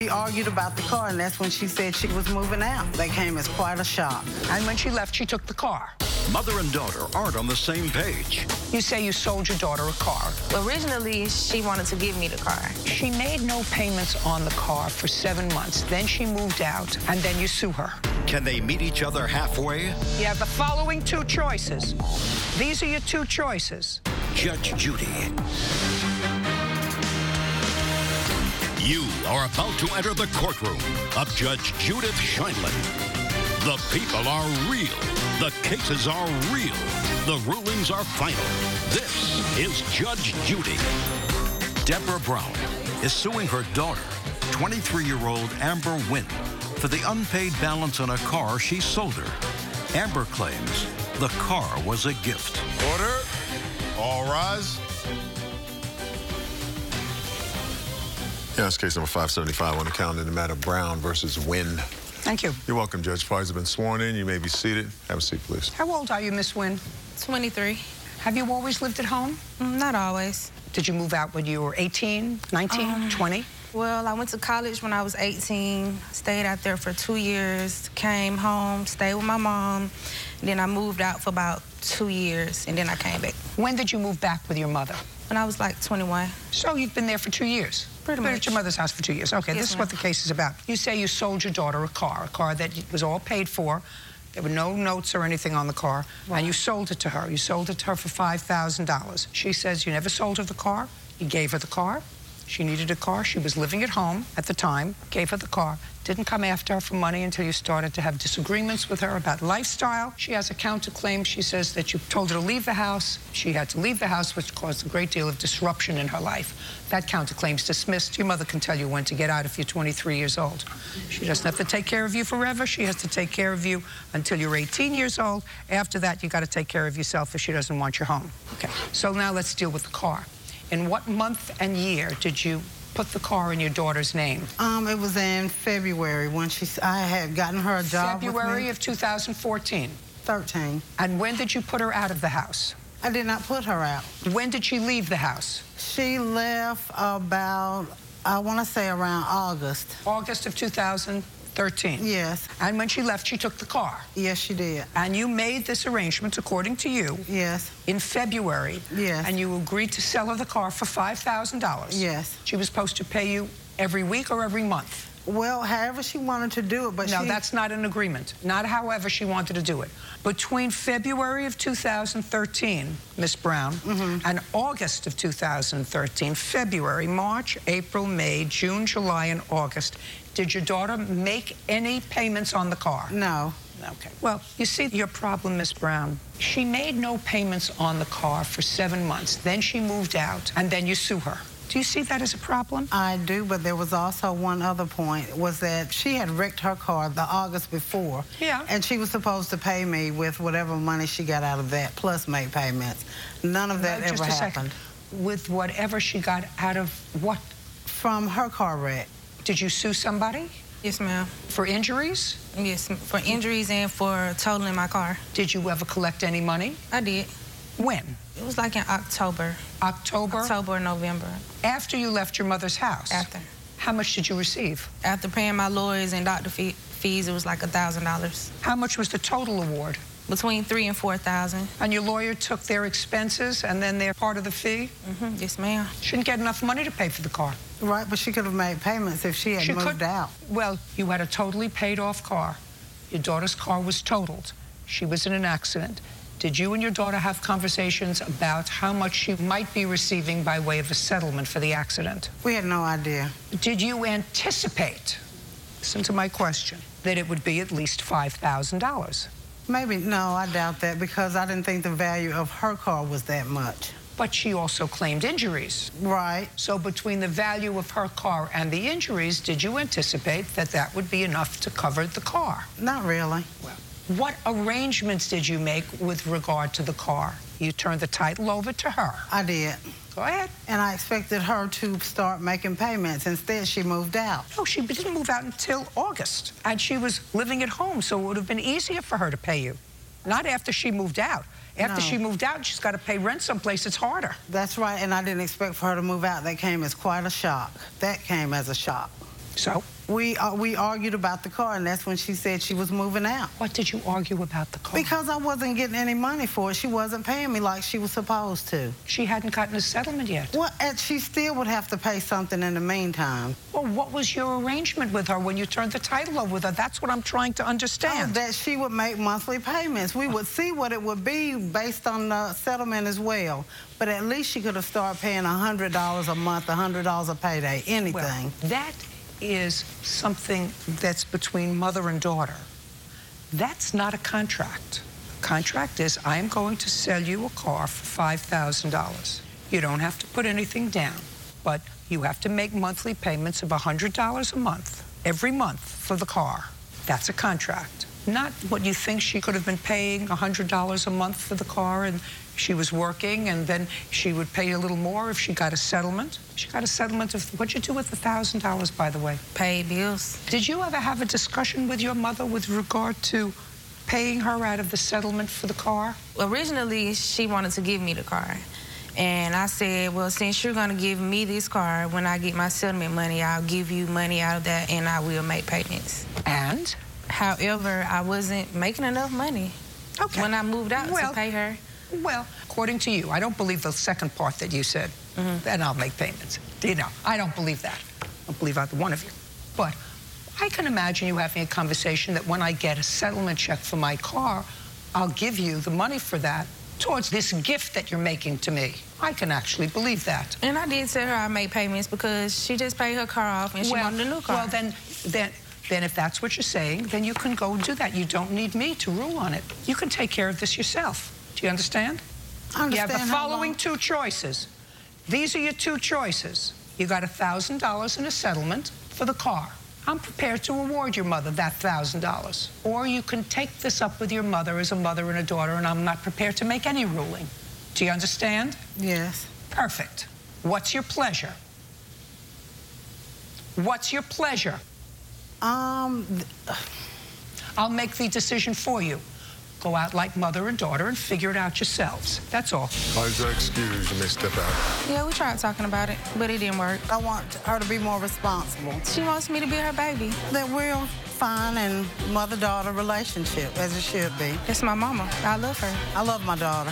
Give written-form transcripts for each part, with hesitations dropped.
We argued about the car, and that's when she said she was moving out. That came as quite a shock. And when she left, she took the car. Mother and daughter aren't on the same page. You say you sold your daughter a car. Originally, she wanted to give me the car. She made no payments on the car for 7 months. Then she moved out, and then you sue her. Can they meet each other halfway? You have the following two choices. These are your two choices. Judge Judy. You are about to enter the courtroom of Judge Judith Scheindlin. The people are real. The cases are real. The rulings are final. This is Judge Judy. Deborah Brown is suing her daughter, 23-year-old Amber Wynn, for the unpaid balance on a car she sold her. Amber claims the car was a gift. Order. All rise. Yeah, it's case number 575 on the calendar in the matter of Brown versus Wynn. Thank you. You're welcome, Judge. Parties have been sworn in. You may be seated. Have a seat, please. How old are you, Miss Wynn? 23. Have you always lived at home? Not always. Did you move out when you were 18, 19, 20? Well, I went to college when I was 18, stayed out there for 2 years, came home, stayed with my mom, and then I moved out for about 2 years, and then I came back. When did you move back with your mother? When I was like 21. So you've been there for 2 years? Pretty Been much. at your mother's house for 2 years. Okay, Yes, this is ma'am. what the case is about. You say you sold your daughter a car that was all paid for. There were no notes or anything on the car, and you sold it to her. You sold it to her for $5,000. She says you never sold her the car. You gave her the car. She needed a car. She was living at home at the time, gave her the car. Didn't come after her for money until you started to have disagreements with her about lifestyle. She has a counterclaim. She says that you told her to leave the house. She had to leave the house, which caused a great deal of disruption in her life. That counterclaim's dismissed. Your mother can tell you when to get out if you're 23 years old. She doesn't have to take care of you forever. She has to take care of you until you're 18 years old. After that, you got to take care of yourself if she doesn't want you home. Okay, so now let's deal with the car. In what month and year did you put the car in your daughter's name? It was in February when I had gotten her a job. February of 2014. 13. And when did you put her out of the house? I did not put her out. When did she leave the house? She left about, I want to say around August. August of 2013. Yes. And when she left, she took the car. Yes, she did. And you made this arrangement, according to you, Yes. in February. Yes. And you agreed to sell her the car for $5,000. Yes. She was supposed to pay you every week or every month? Well, however she wanted to do it, but No, that's not an agreement. Not however she wanted to do it. Between February of 2013, Miss Brown, and August of 2013, February, March, April, May, June, July, and August, did your daughter make any payments on the car? No. Okay. Well, you see your problem, Miss Brown. She made no payments on the car for 7 months. Then she moved out, and then you sue her. Do you see that as a problem? I do, but there was also one other point, was that she had wrecked her car the August before. Yeah. And she was supposed to pay me with whatever money she got out of that, plus make payments. None of that ever happened. With whatever she got out of what? From her car wreck. Did you sue somebody? Yes, ma'am. For injuries? Yes, for injuries and for totaling my car. Did you ever collect any money? I did. When? It was like in October. October? October or November. After you left your mother's house? After. How much did you receive? After paying my lawyers and doctor fees, it was like $1,000. How much was the total award? Between $3,000 and $4,000. And your lawyer took their expenses and then they're part of the fee? Yes, ma'am. Shouldn't get enough money to pay for the car. Right, but she could have made payments if she had moved out. Well, you had a totally paid off car. Your daughter's car was totaled. She was in an accident. Did you and your daughter have conversations about how much she might be receiving by way of a settlement for the accident? We had no idea. Did you anticipate, listen to my question, that it would be at least $5,000? Maybe, no, I doubt that, because I didn't think the value of her car was that much. But she also claimed injuries. Right. So between the value of her car and the injuries, did you anticipate that that would be enough to cover the car? Not really. Well, what arrangements did you make with regard to the car? You turned the title over to her. I did. Go ahead. And I expected her to start making payments. Instead, she moved out. No, she didn't move out until August. And she was living at home, so it would have been easier for her to pay you. Not after she moved out. After she moved out, she's got to pay rent someplace. It's harder. That's right, and I didn't expect for her to move out. That came as quite a shock. That came as a shock. So? We argued about the car, and that's when she said she was moving out. What did you argue about the car? Because I wasn't getting any money for it. She wasn't paying me like she was supposed to. She hadn't gotten a settlement yet. Well, and she still would have to pay something in the meantime. Well, what was your arrangement with her when you turned the title over with her? That's what I'm trying to understand. Oh, that she would make monthly payments. We would see what it would be based on the settlement as well. But at least she could have started paying $100 a month, $100 a payday, anything. Well, that is something that's between mother and daughter. That's not a contract. A contract is, I am going to sell you a car for $5,000. You don't have to put anything down, but you have to make monthly payments of $100 a month, every month for the car. That's a contract. Not what you think she could have been paying $100 a month for the car and she was working and then she would pay a little more if she got a settlement. She got a settlement of, what'd you do with the $1,000, by the way? Pay bills. Did you ever have a discussion with your mother with regard to paying her out of the settlement for the car? Originally, she wanted to give me the car. And I said, well, since you're going to give me this car, when I get my settlement money, I'll give you money out of that and I will make payments. And? However, I wasn't making enough money when I moved out to pay her. Well, according to you, I don't believe the second part that you said, then I'll make payments. You know, I don't believe that. I don't believe either one of you. But I can imagine you having a conversation that when I get a settlement check for my car, I'll give you the money for that towards this gift that you're making to me. I can actually believe that. And I did tell her I made payments because she just paid her car off and she wanted a new car. Well, then if that's what you're saying, then you can go and do that. You don't need me to rule on it. You can take care of this yourself. Do you understand? I understand. You have the following two choices. These are your two choices. You got $1,000 in a settlement for the car. I'm prepared to award your mother that $1,000. Or you can take this up with your mother as a mother and a daughter, and I'm not prepared to make any ruling. Do you understand? Yes. Perfect. What's your pleasure? What's your pleasure? I'll make the decision for you. Go out like mother and daughter and figure it out yourselves. That's all. Is your excuse? You may step out. Yeah, we tried talking about it, but it didn't work. I want her to be more responsible. She wants me to be her baby. That we're fine and mother-daughter relationship, as it should be. That's my mama. I love her. I love my daughter.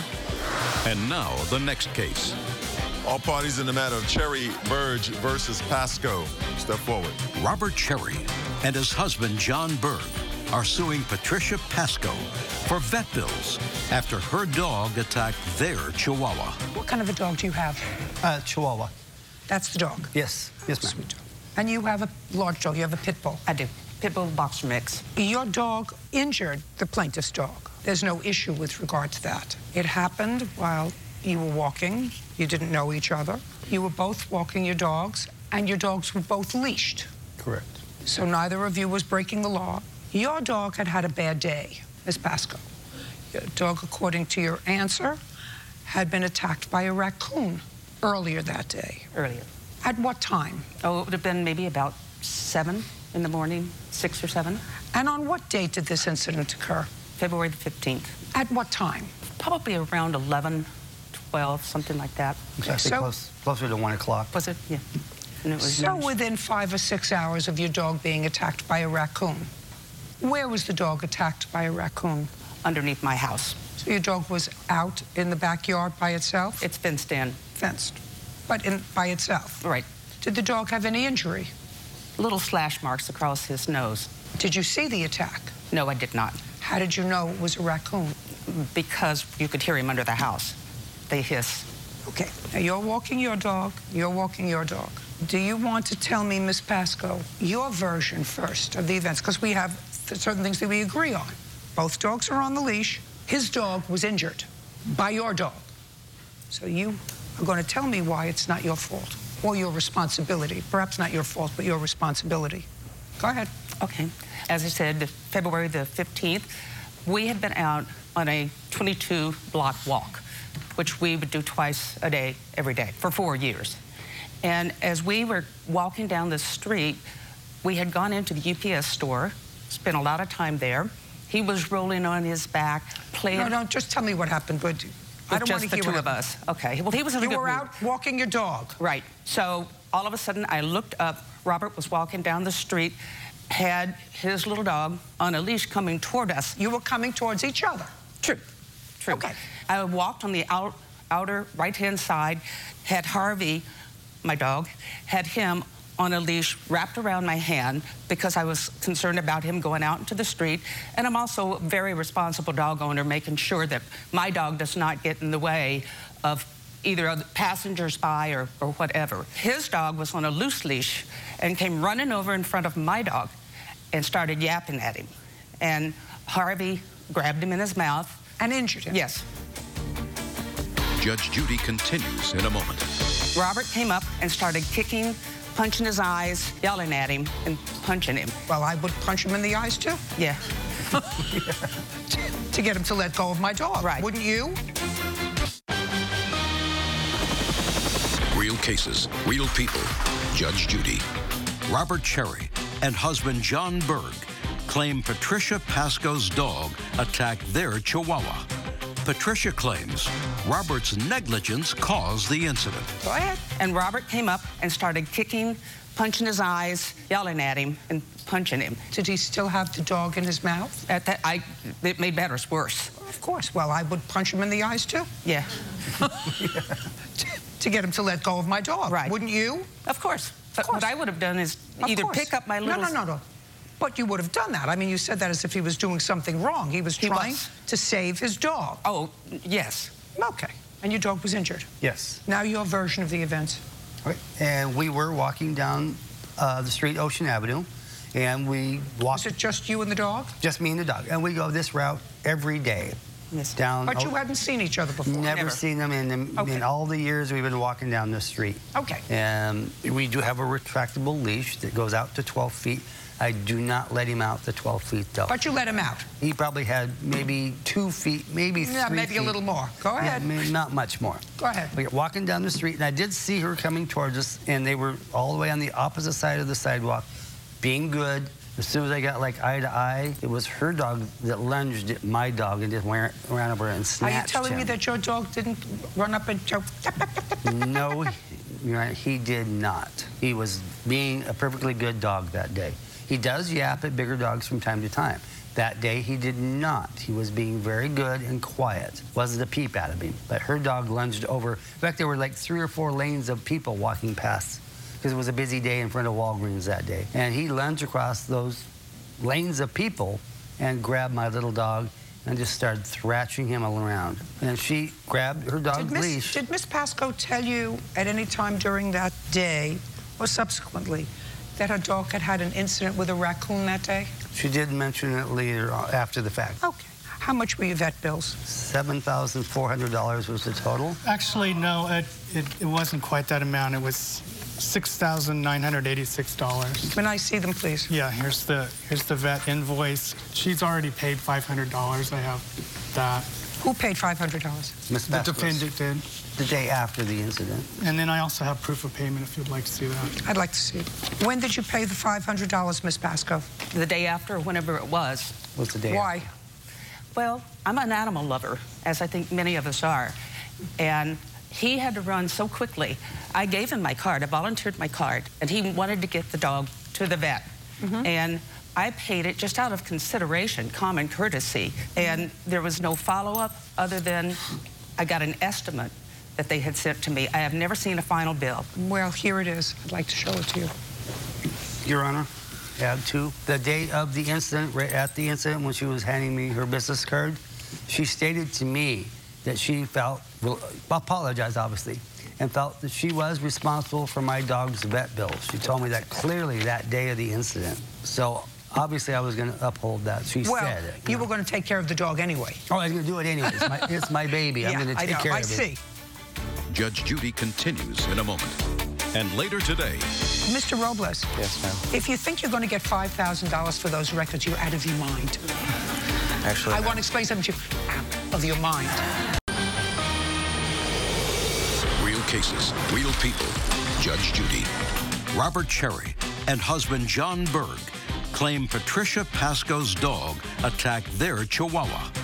And now, the next case. All parties in the matter of Cherry Burge versus Pasco. Step forward. Robert Cherry and his husband, John Berg, are suing Patricia Pasco for vet bills after her dog attacked their Chihuahua. What kind of a dog do you have? Chihuahua. That's the dog? Yes. Yes, ma'am. Sweet dog. And you have a large dog. You have a pit bull. I do. Pit bull boxer mix. Your dog injured the plaintiff's dog. There's no issue with regard to that. It happened while you were walking. You didn't know each other. You were both walking your dogs, and your dogs were both leashed. Correct. So neither of you was breaking the law. Your dog had had a bad day, Ms. Pasco. Your dog, according to your answer, had been attacked by a raccoon earlier that day. Earlier. At what time? Oh, it would have been maybe about 7 in the morning, 6 or 7. And on what date did this incident occur? February the 15th. At what time? Probably around 11, 12, something like that. Exactly, So- closer to 1 o'clock. Was it? Yeah. And it was So within 5 or 6 hours of your dog being attacked by a raccoon, where was the dog attacked by a raccoon? underneath my house. So your dog was out in the backyard by itself? It's fenced in. Fenced, but by itself? Right. Did the dog have any injury? Little slash marks across his nose. Did you see the attack? No, I did not. How did you know it was a raccoon? Because you could hear him under the house. They hiss. Okay, now you're walking your dog, you're walking your dog. Do you want to tell me, Ms. Pasco, your version first of the events? Because we have certain things that we agree on. Both dogs are on the leash. His dog was injured by your dog. So you are going to tell me why it's not your fault or your responsibility. Perhaps not your fault, but your responsibility. Go ahead. Okay. As I said, February the 15th, we had been out on a 22-block walk, which we would do twice a day, every day, for 4 years. And as we were walking down the street, we had gone into the UPS store, spent a lot of time there. He was rolling on his back, playing. No, just tell me what happened, but I don't want to just the hear two what of us. Okay. Well, he was in a You good were mood. out walking your dog. Right. So all of a sudden, I looked up Robert was walking down the street, had his little dog on a leash coming toward us. You were coming towards each other. True. Okay. I walked on the outer right-hand side, had Harvey, my dog, had him on a leash wrapped around my hand because I was concerned about him going out into the street. And I'm also a very responsible dog owner, making sure that my dog does not get in the way of either other passengers by or whatever. His dog was on a loose leash and came running over in front of my dog and started yapping at him. And Harvey grabbed him in his mouth. And injured him? Yes. Judge Judy continues in a moment. Robert came up and started kicking, punching his eyes, yelling at him, and punching him. Well, I would punch him in the eyes, too. Yeah. To get him to let go of my dog. Right. Wouldn't you? Real cases, real people. Judge Judy. Robert Cherry and husband John Berg claim Patricia Pasco's dog attacked their Chihuahua. Patricia claims Robert's negligence caused the incident. Go ahead. And Robert came up and started kicking, punching his eyes, yelling at him, and punching him. Did he still have the dog in his mouth? At that, it made matters worse. Of course. Well, I would punch him in the eyes, too. Yeah. To get him to let go of my dog. Right. Wouldn't you? Of course. But course. what I would have done is Of either course. pick up my little... No. But you would have done that. I mean, you said that as if he was doing something wrong. He was trying to save his dog. Oh, yes. Okay. And your dog was injured? Yes. Now your version of the events. Okay. And we were walking down the street, Ocean Avenue, and we walked... Was it just you and the dog? Just me and the dog. And we go this route every day. Yes. Down... But you hadn't seen each other before? Never seen them in all the years we've been walking down the street. Okay. And we do have a retractable leash that goes out to 12 feet. I do not let him out the 12 feet, though. But you let him out? He probably had maybe 2 feet, maybe 3 feet. Yeah, maybe a little more. Go ahead. Yeah, maybe not much more. Go ahead. We were walking down the street, and I did see her coming towards us, and they were all the way on the opposite side of the sidewalk, being good. As soon as I got like eye to eye, it was her dog that lunged at my dog and just ran over and snatched him. Are you telling me that your dog didn't run up and choke? No, he did not. He was being a perfectly good dog that day. He does yap at bigger dogs from time to time. That day, he did not. He was being very good and quiet. Wasn't a peep out of him. But her dog lunged over. In fact, there were like 3 or 4 lanes of people walking past because it was a busy day in front of Walgreens that day. And he lunged across those lanes of people and grabbed my little dog and just started thrashing him around. And she grabbed her dog's leash. Did Miss Pasco tell you at any time during that day or subsequently that her dog had had an incident with a raccoon that day? She did mention it later after the fact. Okay. How much were your vet bills? $7,400 was the total. Actually, no, it wasn't quite that amount. It was $6,986. Can I see them, please? Yeah, here's the vet invoice. She's already paid $500. I have that. Who paid $500? Miss The Pasco. defendant did. The day after the incident. And then I also have proof of payment if you'd like to see that. I'd like to see it. When did you pay the $500, Miss Pasco? The day after, whenever it was. Was the day Why? after. Well, I'm an animal lover, as I think many of us are. And he had to run so quickly. I gave him my card. I volunteered my card. And he wanted to get the dog to the vet. And I paid it just out of consideration, common courtesy. And there was no follow-up other than I got an estimate that they had sent to me. I have never seen a final bill. Well, here it is. I'd like to show it to you. Your Honor, add to. The day of the incident, right at the incident, when she was handing me her business card, she stated to me that she felt, well, apologized obviously, and felt that she was responsible for my dog's vet bills. She told me that clearly that day of the incident. So obviously I was going to uphold that. She said it. You were going to take care of the dog anyway. Oh, I was going to do it anyway. It's my baby. I'm going to take care of it. I see. Judge Judy continues in a moment. And later today, Mr. Robles. Yes, ma'am. If you think you're going to get $5,000 for those records, you're out of your mind. Actually, I want to explain something to you. Out of your mind. real cases, real people. Judge Judy. Robert Cherry and husband John Berg claim Patricia Pasco's dog attacked their Chihuahua.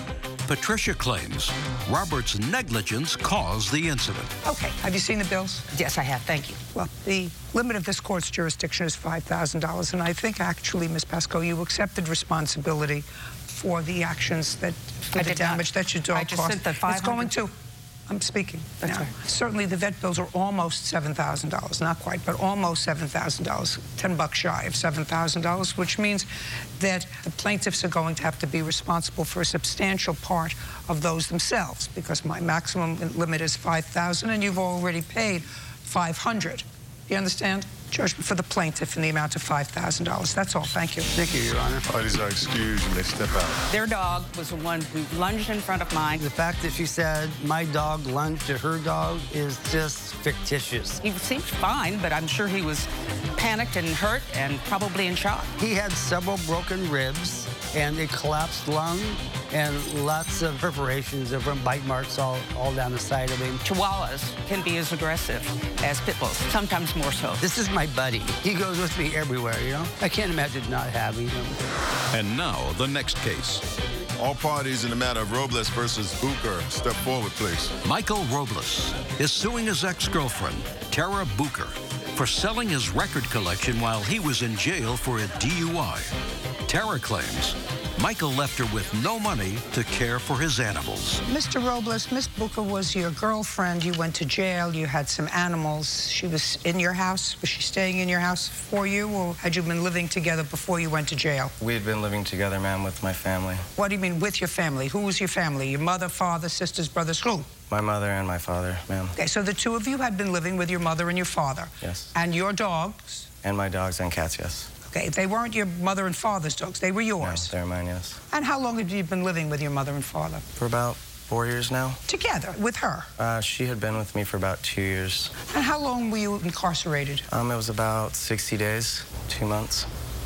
Patricia claims Robert's negligence caused the incident. Okay, have you seen the bills? Yes, I have. Thank you. Well, the limit of this court's jurisdiction is $5,000, and I think actually, Ms. Pascoe, you accepted responsibility for the actions that, for I the did not. damage that your dog I just caused. sent the It's 500. going to. I'm speaking. That's now. right. Certainly, the vet bills are almost $7,000, not quite, but almost $7,000, $10 shy of $7,000, which means that the plaintiffs are going to have to be responsible for a substantial part of those themselves, because my maximum limit is $5,000, and you've already paid $500. You understand? Judgment for the plaintiff in the amount of $5,000. That's all. Thank you. Thank you, Your Honor. Parties are excused. You may step out. Their dog was the one who lunged in front of mine. The fact that she said my dog lunged at her dog is just fictitious. He seemed fine, but I'm sure he was panicked and hurt and probably in shock. He had several broken ribs and a collapsed lung and lots of perforations, different bite marks all down the side of him. Chihuahuas can be as aggressive as pit bulls, sometimes more so. This is my buddy. He goes with me everywhere, you know? I can't imagine not having him. And now, the next case. All parties in the matter of Robles versus Booker, step forward, please. Michael Robles is suing his ex-girlfriend, Tara Booker, for selling his record collection while he was in jail for a DUI. Tara claims Michael left her with no money to care for his animals. Mr. Robles, Miss Booker was your girlfriend. You went to jail. You had some animals. She was in your house. Was she staying in your house for you, or had you been living together before you went to jail? We had been living together, ma'am, with my family. What do you mean with your family? Who was your family? Your mother, father, sisters, brothers, who? My mother and my father, ma'am. Okay, so the two of you had been living with your mother and your father. Yes. And your dogs? And my dogs and cats, yes. Okay, they weren't your mother and father's dogs. They were yours. No, they're mine, yes. And how long had you been living with your mother and father? For about 4 years now. Together, with her? She had been with me for about 2 years. And how long were you incarcerated? It was about 60 days, 2 months.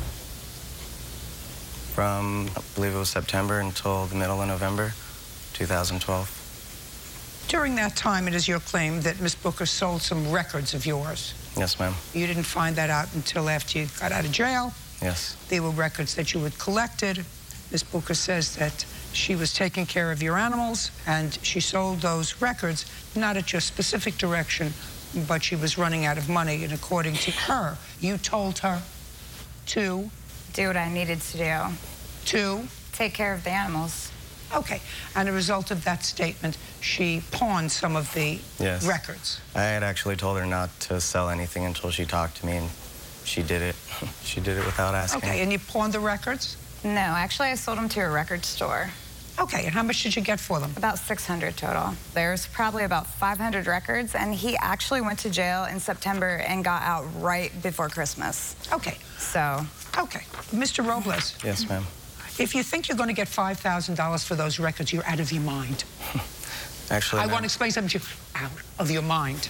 From, I believe it was September until the middle of November, 2012. During that time, it is your claim that Miss Booker sold some records of yours. Yes, ma'am. You didn't find that out until after you got out of jail. Yes. They were records that you had collected. Miss Booker says that she was taking care of your animals, and she sold those records not at your specific direction, but she was running out of money, and according to her, you told her to... do what I needed to do. To? Take care of the animals. Okay, and a result of that statement, she pawned some of the Yes. records. I had actually told her not to sell anything until she talked to me, and she did it. She did it without asking. Okay, and you pawned the records? No, actually, I sold them to a record store. Okay, and how much did you get for them? About 600 total. There's probably about 500 records, and he actually went to jail in September and got out right before Christmas. Okay. So. Okay. Mr. Robles. Yes, ma'am. If you think you're going to get $5,000 for those records, you're out of your mind. Actually, I want to explain something to you. Out of your mind.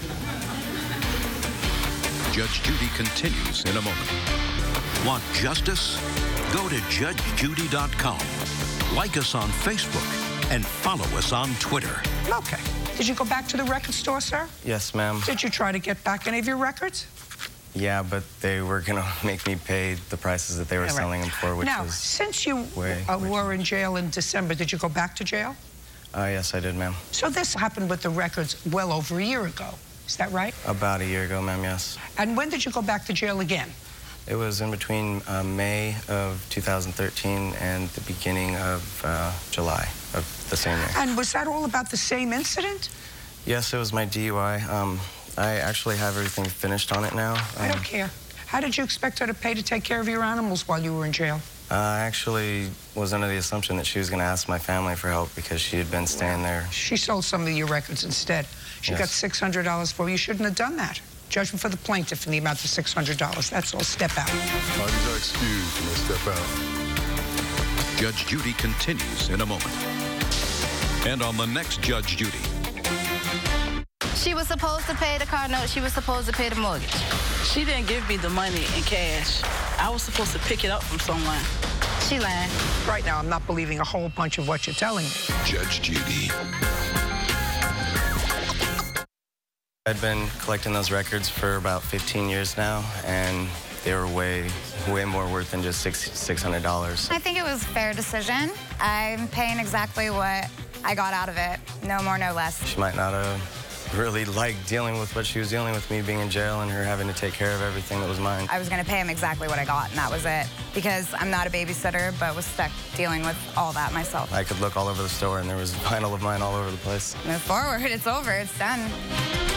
Judge Judy continues in a moment. Want justice? Go to judgejudy.com. Like us on Facebook and follow us on Twitter. Okay. Did you go back to the record store, sir? Yes, ma'am. Did you try to get back any of your records? Yeah, but they were going to make me pay the prices that they were selling them for, which now, was since you way were in jail in December, did you go back to jail? Yes, I did, ma'am. So this happened with the records well over a year ago. Is that right? About a year ago, ma'am, yes. And when did you go back to jail again? It was in between May of 2013 and the beginning of July of the same year. And was that all about the same incident? Yes, it was my DUI. I actually have everything finished on it now. I don't care. How did you expect her to pay to take care of your animals while you were in jail? I actually was under the assumption that she was going to ask my family for help because she had been staying there. She sold some of your records instead. She got $600 for you. You shouldn't have done that. Judgment for the plaintiff in the amount of $600. That's all. Step out. Parties are excused. You may step out. Judge Judy continues in a moment. And on the next Judge Judy. She was supposed to pay the car note. She was supposed to pay the mortgage. She didn't give me the money in cash. I was supposed to pick it up from someone. She lied. Right now, I'm not believing a whole bunch of what you're telling me. Judge Judy. I'd been collecting those records for about 15 years now, and they were way more worth than just $600. I think it was a fair decision. I'm paying exactly what I got out of it. No more, no less. She might not have really liked dealing with what she was dealing with, me being in jail and her having to take care of everything that was mine. I was going to pay him exactly what I got, and that was it. Because I'm not a babysitter, but was stuck dealing with all that myself. I could look all over the store, and there was vinyl of mine all over the place. Move forward. It's over. It's done.